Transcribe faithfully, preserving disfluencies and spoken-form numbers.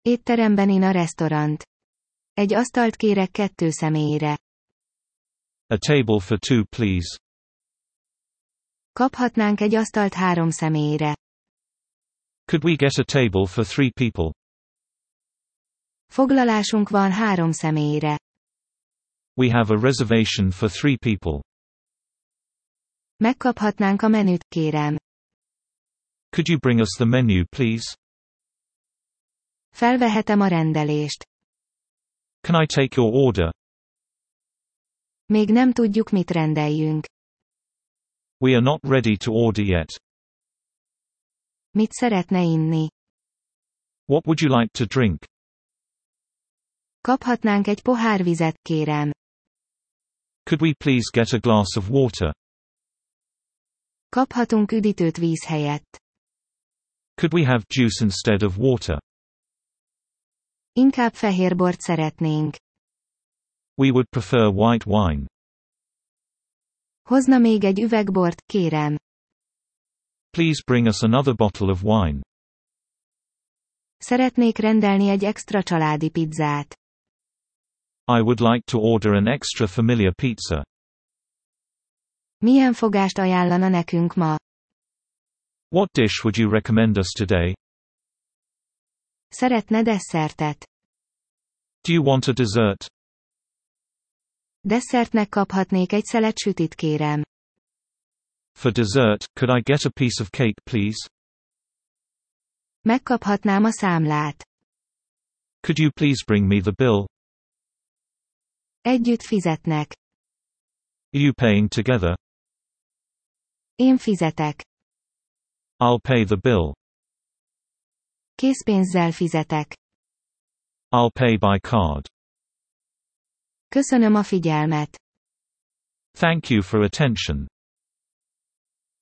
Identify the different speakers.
Speaker 1: Étteremben in a restaurant. Egy asztalt kérek kettő személyre.
Speaker 2: A table for two, please.
Speaker 1: Kaphatnánk egy asztalt három személyre.
Speaker 2: Could we get a table for three people?
Speaker 1: Foglalásunk van három személyre.
Speaker 2: We have a reservation for three people.
Speaker 1: Megkaphatnánk a menüt, kérem.
Speaker 2: Could you bring us the menu, please?
Speaker 1: Felvehetem a rendelést.
Speaker 2: Can I take your order?
Speaker 1: Még nem tudjuk, mit rendeljünk.
Speaker 2: We are not ready to order yet.
Speaker 1: Mit szeretne inni?
Speaker 2: What would you like to drink?
Speaker 1: Kaphatnánk egy pohár vizet, kérem.
Speaker 2: Could we please get a glass of water?
Speaker 1: Kaphatunk üdítőt víz helyett.
Speaker 2: Could we have juice instead of water?
Speaker 1: Inkább fehér bort szeretnénk.
Speaker 2: We would prefer white wine.
Speaker 1: Hozna még egy üveg bort, kérem.
Speaker 2: Please bring us another bottle of wine.
Speaker 1: Szeretnék rendelni egy extra családi pizzát.
Speaker 2: I would like to order an extra familiar pizza.
Speaker 1: Milyen fogást ajánlana nekünk ma?
Speaker 2: What dish would you recommend us today?
Speaker 1: Szeretne desszertet.
Speaker 2: Do you want a dessert?
Speaker 1: Desszertnek kaphatnék egy szelet sütit, kérem.
Speaker 2: For dessert, could I get a piece of cake, please?
Speaker 1: Megkaphatnám a számlát.
Speaker 2: Could you please bring me the bill?
Speaker 1: Együtt fizetnek.
Speaker 2: Are you paying together?
Speaker 1: Én fizetek.
Speaker 2: I'll pay the bill.
Speaker 1: Készpénzzel fizetek.
Speaker 2: I'll pay by card.
Speaker 1: Köszönöm a figyelmet.
Speaker 2: Thank you for attention.